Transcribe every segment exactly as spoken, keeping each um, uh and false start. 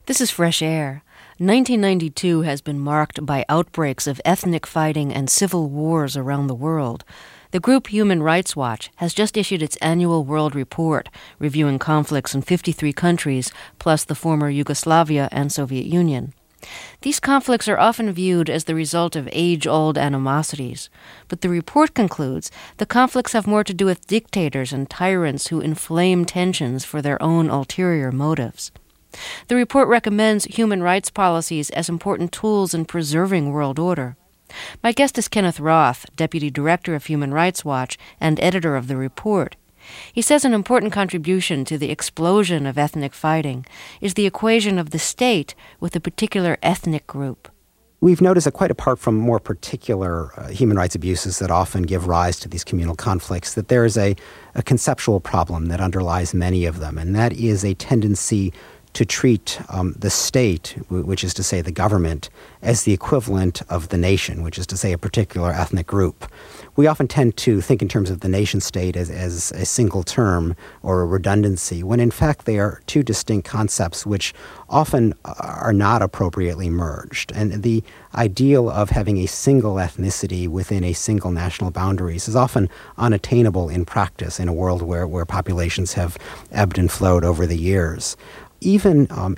This is Fresh Air. nineteen ninety-two has been marked by outbreaks of ethnic fighting and civil wars around the world. The group Human Rights Watch has just issued its annual world report, reviewing conflicts in fifty-three countries, plus the former Yugoslavia and Soviet Union. These conflicts are often viewed as the result of age-old animosities, but the report concludes the conflicts have more to do with dictators and tyrants who inflame tensions for their own ulterior motives. The report recommends human rights policies as important tools in preserving world order. My guest is Kenneth Roth, Deputy Director of Human Rights Watch and editor of the report. He says an important contribution to the explosion of ethnic fighting is the equation of the state with a particular ethnic group. We've noticed that quite apart from more particular uh, human rights abuses that often give rise to these communal conflicts, that there is a, a conceptual problem that underlies many of them, and that is a tendency to treat um, the state, which is to say the government, as the equivalent of the nation, which is to say a particular ethnic group. We often tend to think in terms of the nation-state as, as a single term or a redundancy, when in fact they are two distinct concepts which often are not appropriately merged. And the ideal of having a single ethnicity within a single national boundaries is often unattainable in practice in a world where, where populations have ebbed and flowed over the years. Even um,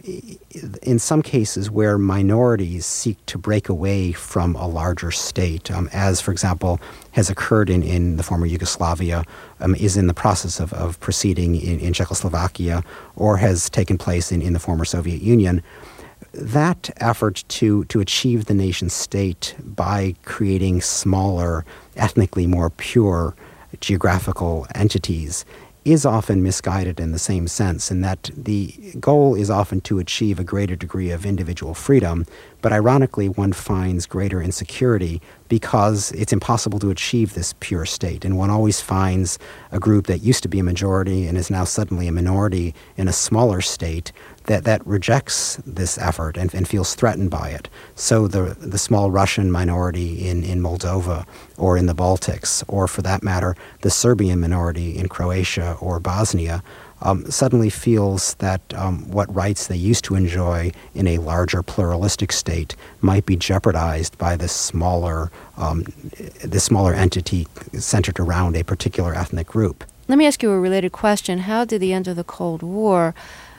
in some cases where minorities seek to break away from a larger state, um, as, for example, has occurred in, in the former Yugoslavia, um, is in the process of, of proceeding in, in Czechoslovakia, or has taken place in, in the former Soviet Union, that effort to, to achieve the nation-state by creating smaller, ethnically more pure geographical entities is often misguided in the same sense, in that the goal is often to achieve a greater degree of individual freedom, but ironically one finds greater insecurity because it's impossible to achieve this pure state, and one always finds a group that used to be a majority and is now suddenly a minority in a smaller state that, that rejects this effort and, and feels threatened by it. So the the small Russian minority in, in Moldova or in the Baltics, or for that matter, the Serbian minority in Croatia or Bosnia, um, suddenly feels that um, what rights they used to enjoy in a larger pluralistic state might be jeopardized by this smaller, um, this smaller entity centered around a particular ethnic group. Let me ask you a related question. How did the end of the Cold War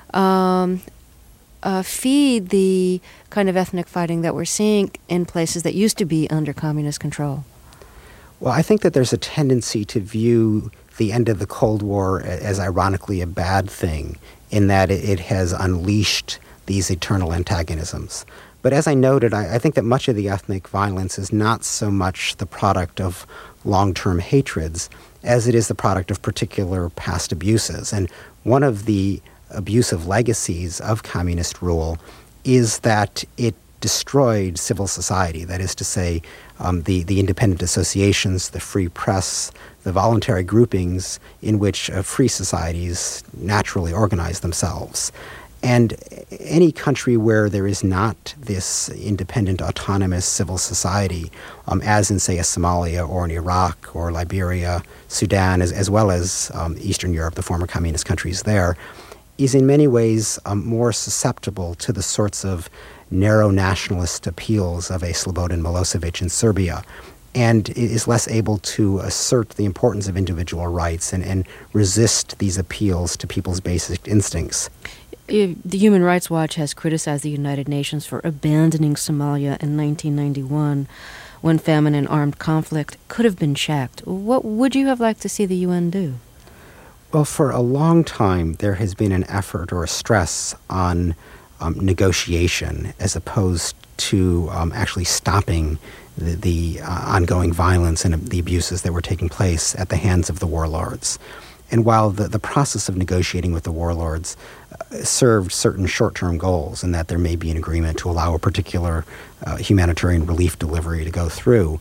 um, uh, feed the kind of ethnic fighting that we're seeing in places that used to be under communist control? Well, I think that there's a tendency to view the end of the Cold War as ironically a bad thing, in that it has unleashed these eternal antagonisms. But as I noted, I, I think that much of the ethnic violence is not so much the product of long-term hatreds as it is the product of particular past abuses. And one of the abusive legacies of communist rule is that it destroyed civil society, that is to say, um, the, the independent associations, the free press, the voluntary groupings in which uh, free societies naturally organize themselves. And any country where there is not this independent, autonomous civil society, um, as in, say, a Somalia or in Iraq or Liberia, Sudan, as, as well as um, Eastern Europe, the former communist countries there, is in many ways um, more susceptible to the sorts of narrow nationalist appeals of a Slobodan Milosevic in Serbia, and is less able to assert the importance of individual rights and, and resist these appeals to people's basic instincts. The Human Rights Watch has criticized the United Nations for abandoning Somalia in nineteen ninety-one when famine and armed conflict could have been checked. What would you have liked to see the U N do? Well, for a long time, there has been an effort or a stress on um, negotiation as opposed to um, actually stopping the, the uh, ongoing violence and the abuses that were taking place at the hands of the warlords. And while the, the process of negotiating with the warlords uh, served certain short-term goals, in that there may be an agreement to allow a particular uh, humanitarian relief delivery to go through,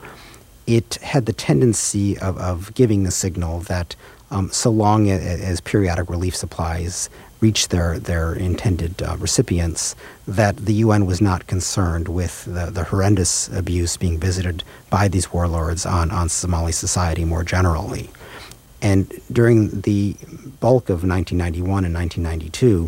it had the tendency of, of giving the signal that um, so long as, as periodic relief supplies reach their, their intended uh, recipients, that the U N was not concerned with the, the horrendous abuse being visited by these warlords on, on Somali society more generally. And during the bulk of nineteen ninety-one and nineteen ninety-two,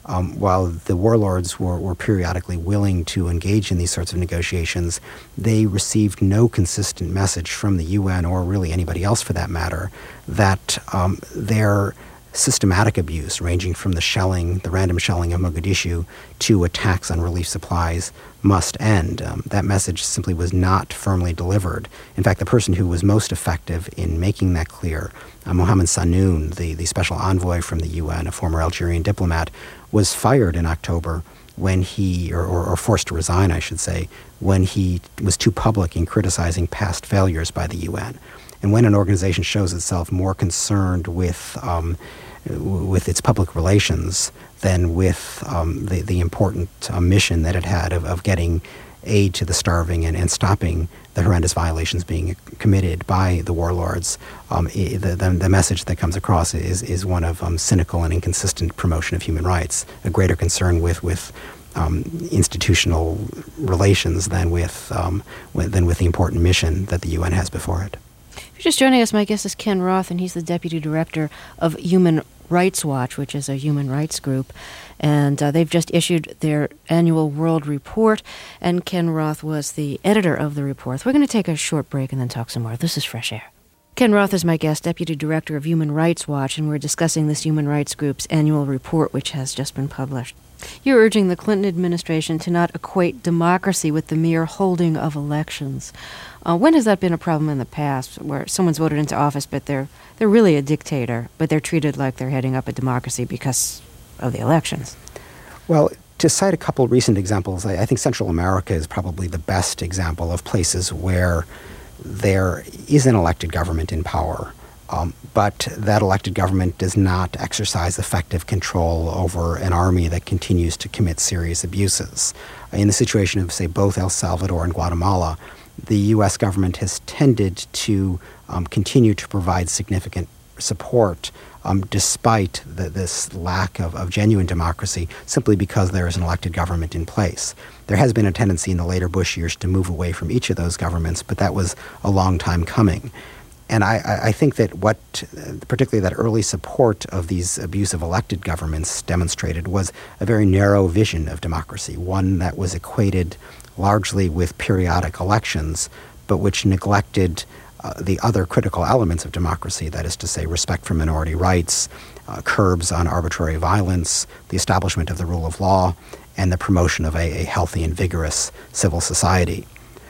Um, while the warlords were, were periodically willing to engage in these sorts of negotiations, they received no consistent message from the U N, or really anybody else for that matter, that um, their systematic abuse, ranging from the shelling, the random shelling of Mogadishu, to attacks on relief supplies, must end. Um, that message simply was not firmly delivered. In fact, the person who was most effective in making that clear, uh, Mohammed Sanoun, the, the special envoy from the U N, a former Algerian diplomat, was fired in October when he, or, or, or forced to resign, I should say, when he was too public in criticizing past failures by the U N. And when an organization shows itself more concerned with um, with its public relations than with um, the, the important uh, mission that it had of, of getting aid to the starving and, and stopping the horrendous violations being committed by the warlords, um, the, the, the message that comes across is, is one of um, cynical and inconsistent promotion of human rights, a greater concern with, with um, institutional relations than with, um, with, than with the important mission that the U N has before it. If you're just joining us, my guest is Ken Roth, and he's the Deputy Director of Human Rights Watch, which is a human rights group. And uh, they've just issued their annual World Report, and Ken Roth was the editor of the report. We're going to take a short break and then talk some more. This is Fresh Air. Ken Roth is my guest, Deputy Director of Human Rights Watch, and we're discussing this human rights group's annual report, which has just been published. You're urging the Clinton administration to not equate democracy with the mere holding of elections. Uh, when has that been a problem in the past, where someone's voted into office, but they're they're really a dictator, but they're treated like they're heading up a democracy because of the elections? Well, to cite a couple recent examples, I, I think Central America is probably the best example of places where there is an elected government in power, um, but that elected government does not exercise effective control over an army that continues to commit serious abuses. In the situation of, say, both El Salvador and Guatemala, the U S government has tended to um, continue to provide significant support um, despite the, this lack of, of genuine democracy, simply because there is an elected government in place. There has been a tendency in the later Bush years to move away from each of those governments, but that was a long time coming. And I, I think that what, particularly that early support of these abusive elected governments demonstrated was a very narrow vision of democracy, one that was equated largely with periodic elections, but which neglected uh, the other critical elements of democracy, that is to say, respect for minority rights, uh, curbs on arbitrary violence, the establishment of the rule of law, and the promotion of a, a healthy and vigorous civil society.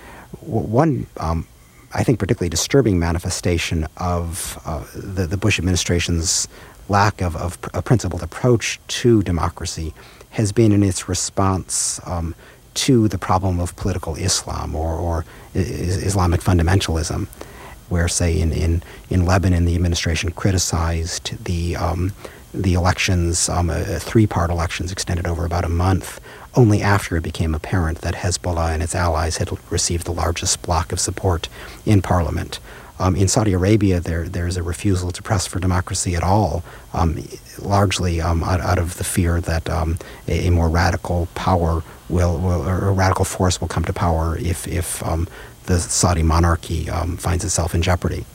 W- one um, I think particularly disturbing manifestation of uh, the, the Bush administration's lack of, of a principled approach to democracy has been in its response um, to the problem of political Islam or, or is, Islamic fundamentalism, where, say, in, in, in Lebanon, the administration criticized the um, the elections, um, uh, three-part elections extended over about a month, only after it became apparent that Hezbollah and its allies had received the largest block of support in parliament. Um, in Saudi Arabia, there there's a refusal to press for democracy at all, um, largely um, out, out of the fear that um, a, a more radical power will, will, or a radical force will come to power if if um, the Saudi monarchy um, finds itself in jeopardy.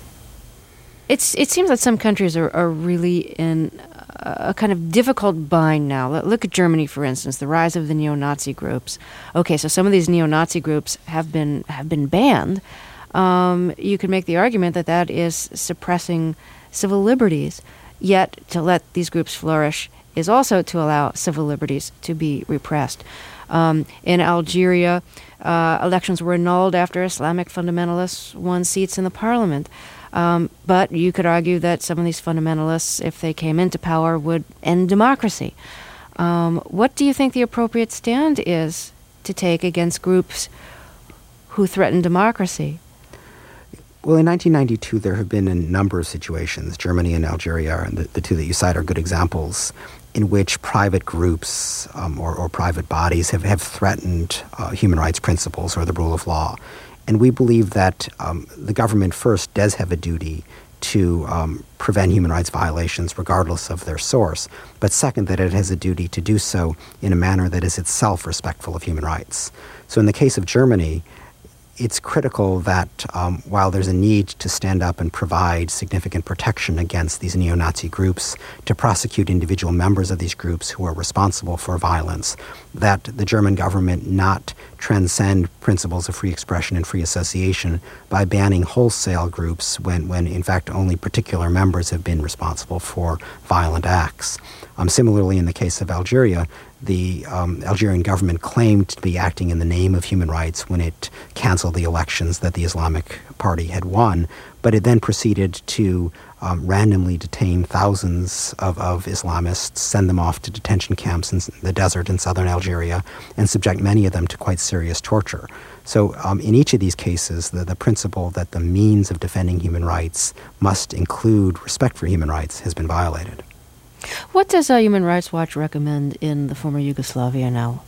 It's, it seems that some countries are, are really in a kind of difficult bind now. Look at Germany, for instance, the rise of the neo-Nazi groups. Okay, so some of these neo-Nazi groups have been have been banned. Um, you could make the argument that that is suppressing civil liberties. Yet to let these groups flourish is also to allow civil liberties to be repressed. Um, in Algeria, uh, elections were annulled after Islamic fundamentalists won seats in the parliament. Um, but you could argue that some of these fundamentalists, if they came into power, would end democracy. Um, what do you think the appropriate stand is to take against groups who threaten democracy? Well, in nineteen ninety-two, there have been a number of situations, Germany and Algeria, and the, the two that you cite are good examples, in which private groups um, or, or private bodies have, have threatened uh, human rights principles or the rule of law. And we believe that um, the government first does have a duty to um, prevent human rights violations regardless of their source, but second, that it has a duty to do so in a manner that is itself respectful of human rights. So in the case of Germany, it's critical that um, while there's a need to stand up and provide significant protection against these neo-Nazi groups, to prosecute individual members of these groups who are responsible for violence, that the German government not transcend principles of free expression and free association by banning wholesale groups when, when in fact only particular members have been responsible for violent acts. Um, similarly, in the case of Algeria, the um, Algerian government claimed to be acting in the name of human rights when it canceled the elections that the Islamic Party had won, but it then proceeded to um, randomly detain thousands of, of Islamists, send them off to detention camps in the desert in southern Algeria, and subject many of them to quite serious torture. So um, in each of these cases, the, the principle that the means of defending human rights must include respect for human rights has been violated. What does uh, Human Rights Watch recommend in the former Yugoslavia now?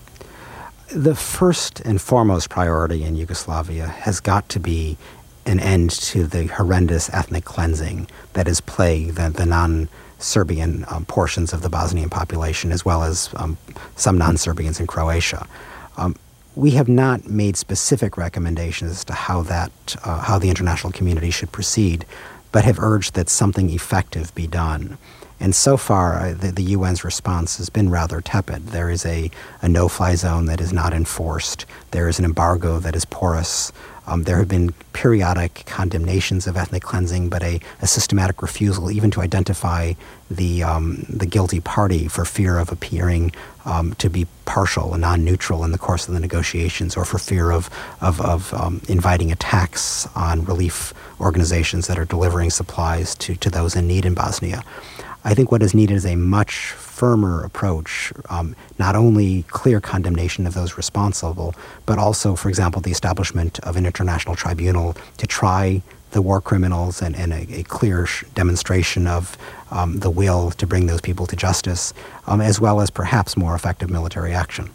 The first and foremost priority in Yugoslavia has got to be an end to the horrendous ethnic cleansing that has plagued the, the non-Serbian um, portions of the Bosnian population, as well as um, some non-Serbians in Croatia. Um, we have not made specific recommendations as to how that, uh, how the international community should proceed, but have urged that something effective be done. And so far, uh, the, the U N's response has been rather tepid. There is a, a no-fly zone that is not enforced. There is an embargo that is porous. Um, there have been periodic condemnations of ethnic cleansing, but a, a systematic refusal even to identify the um, the guilty party for fear of appearing um, to be partial and non-neutral in the course of the negotiations, or for fear of of, of um, inviting attacks on relief organizations that are delivering supplies to, to those in need in Bosnia. I think what is needed is a much firmer approach, um, not only clear condemnation of those responsible, but also, for example, the establishment of an international tribunal to try the war criminals, and, and a, a clear sh- demonstration of um, the will to bring those people to justice, um, as well as perhaps more effective military action.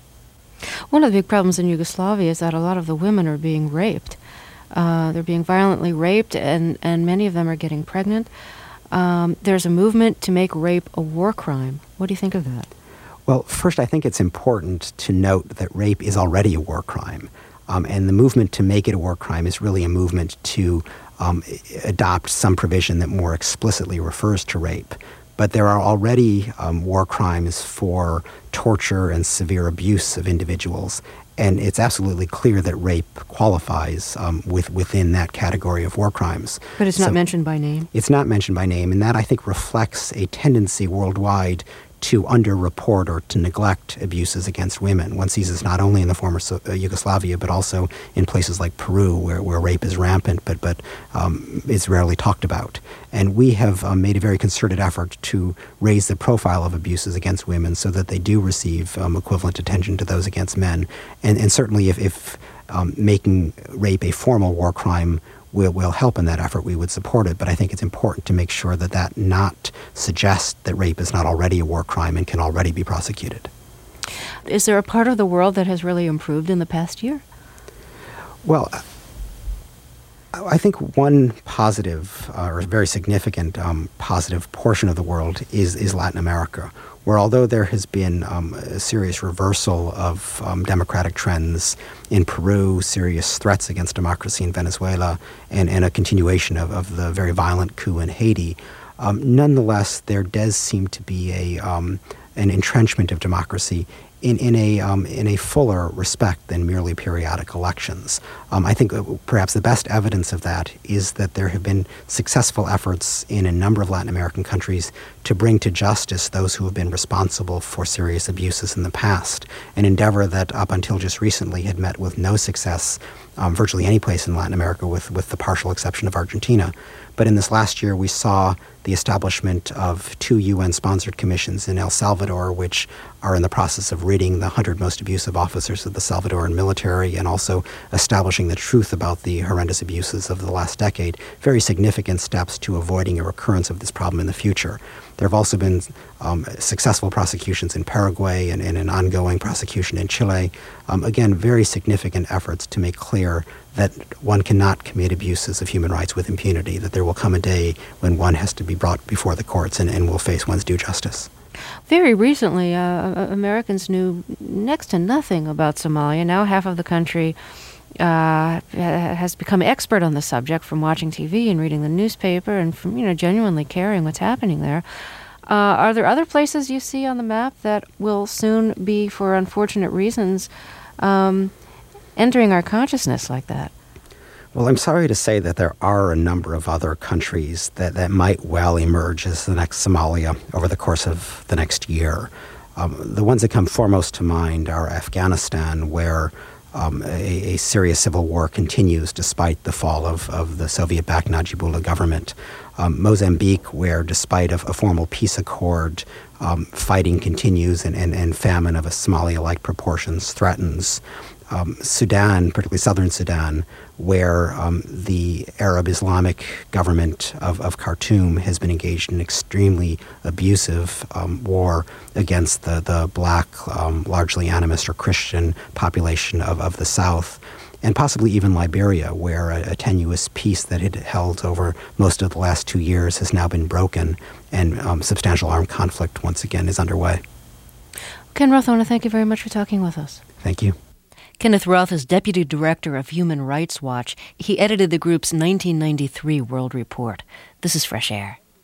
One of the big problems in Yugoslavia is that a lot of the women are being raped. Uh, they're being violently raped, and, and many of them are getting pregnant. Um, there's a movement to make rape a war crime. What do you think of that? Well, first, I think it's important to note that rape is already a war crime. Um, and the movement to make it a war crime is really a movement to um, adopt some provision that more explicitly refers to rape. But there are already um, war crimes for torture and severe abuse of individuals. And it's absolutely clear that rape qualifies um, with, within that category of war crimes. But it's so not mentioned by name? It's not mentioned by name, and that, I think, reflects a tendency worldwide to underreport or to neglect abuses against women. One sees this not only in the former so- uh, Yugoslavia, but also in places like Peru, where, where rape is rampant, but, but um, is rarely talked about. And we have um, made a very concerted effort to raise the profile of abuses against women so that they do receive um, equivalent attention to those against men. And, and certainly if, if um, making rape a formal war crime will will help in that effort, we would support it. But I think it's important to make sure that that not suggest that rape is not already a war crime and can already be prosecuted. Is there a part of the world that has really improved in the past year? Well, I think one positive, uh, or very significant um, positive portion of the world is, is Latin America, where although there has been um, a serious reversal of um, democratic trends in Peru, serious threats against democracy in Venezuela, and, and a continuation of, of the very violent coup in Haiti, um, nonetheless, there does seem to be a um, an entrenchment of democracy in, in a um, in a fuller respect than merely periodic elections. Um, I think perhaps the best evidence of that is that there have been successful efforts in a number of Latin American countries to bring to justice those who have been responsible for serious abuses in the past, an endeavor that up until just recently had met with no success um, virtually any place in Latin America, with, with the partial exception of Argentina. But in this last year, we saw the establishment of two U N-sponsored commissions in El Salvador, which are in the process of ridding the one hundred most abusive officers of the Salvadoran military and also establishing the truth about the horrendous abuses of the last decade, very significant steps to avoiding a recurrence of this problem in the future. There have also been um, successful prosecutions in Paraguay and, and an ongoing prosecution in Chile. Um, again, very significant efforts to make clear that one cannot commit abuses of human rights with impunity, that there will come a day when one has to be brought before the courts and, and will face one's due justice. Very recently, uh, Americans knew next to nothing about Somalia. Now half of the country uh, has become expert on the subject from watching T V and reading the newspaper and from, you know, genuinely caring what's happening there. Uh, are there other places you see on the map that will soon be, for unfortunate reasons, um, entering our consciousness like that? Well, I'm sorry to say that there are a number of other countries that, that might well emerge as the next Somalia over the course of the next year. Um, the ones that come foremost to mind are Afghanistan, where um, a, a serious civil war continues despite the fall of, of the Soviet-backed Najibullah government. Um, Mozambique, where despite a, a formal peace accord, um, fighting continues and, and, and famine of a Somalia-like proportions threatens. Um, Sudan, particularly southern Sudan, where um, the Arab Islamic government of, of Khartoum has been engaged in an extremely abusive um, war against the, the black, um, largely animist or Christian population of, of the south. And possibly even Liberia, where a, a tenuous peace that had held over most of the last two years has now been broken, and um, substantial armed conflict once again is underway. Ken Roth, I want to thank you very much for talking with us. Thank you. Kenneth Roth is Deputy Director of Human Rights Watch. He edited the group's nineteen ninety-three World Report. This is Fresh Air.